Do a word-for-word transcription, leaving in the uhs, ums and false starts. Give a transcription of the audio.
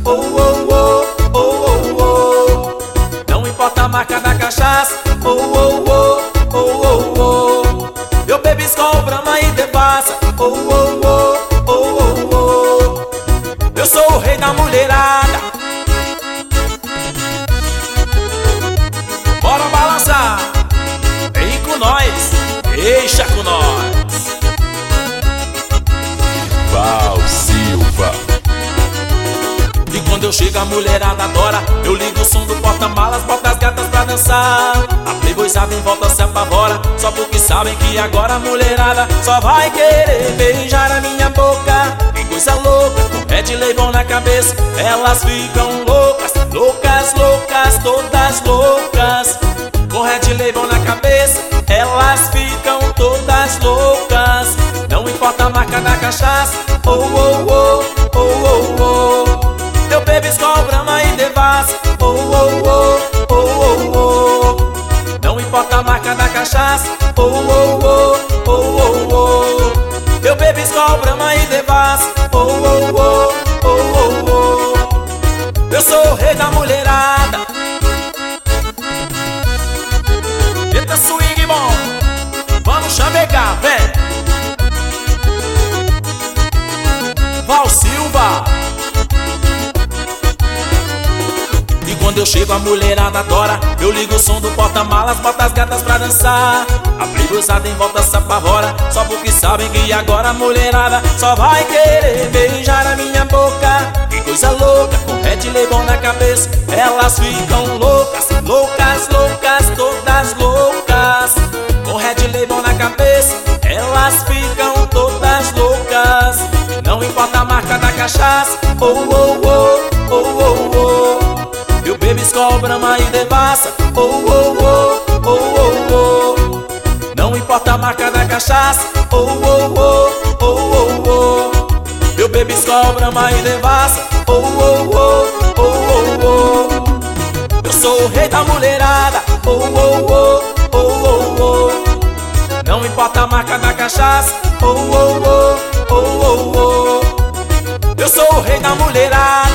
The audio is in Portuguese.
oh, oh, oh, oh, oh, oh. Não importa a marca da cachaça, oh, oh, oh, oh, oh, oh. Eu bebo Skol, Brahma e Devassa, oh, oh, oh, oh, oh, oh. Eu sou o rei da mulherada. Bora balançar, vem com nós, deixa com nós. Val Silva. E quando eu chego a mulherada adora. Eu ligo o som do porta-malas, bota as gatas pra dançar. A playboyzada em volta se apavora, só porque sabem que agora a mulherada só vai querer beijar a minha boca. Que coisa louca, com Red Label na cabeça, elas ficam loucas, loucas, loucas, todas loucas. Com Red Label na cabeça, elas ficam todas loucas. Não importa a marca da cachaça, oh, oh, oh, oh, oh, oh. Eu bebo Skol, Brahma e Devassa, oh, oh, oh, oh, oh, oh. Não importa a marca da cachaça, oh, oh, oh, oh, oh, oh. Eu bebo Skol, Brahma e Devassa, oh, oh, oh, oh, oh, oh. Eu sou o rei da mulherada. Eita swing bom, vamos chavecar, vem. Val Silva. E quando eu chego a mulherada adora. Eu ligo o som do porta-malas, bota as gatas pra dançar. A playboyzada em volta se apavora, só porque sabem que agora a mulherada só vai querer beijar a minha boca. Que coisa louca, com Red Label na cabeça, elas ficam loucas, loucas, loucas, todas loucas. Com Red Label na cabeça, elas ficam todas loucas. Não importa a marca da cachaça, oh, oh, oh, oh, oh, oh. Eu bebo Skol, Brahma e Devassa, oh, oh, oh, oh, oh, oh. Não importa a marca da cachaça, oh, oh, oh, oh, oh, oh. Eu bebo Skol, Brahma e Devassa, oh, oh, oh, oh, oh, oh. Eu sou o rei da mulherada, oh, oh, oh, oh, oh, oh. Não importa a marca da cachaça, oh, oh, oh, oh, oh, oh. Eu sou o rei da mulherada.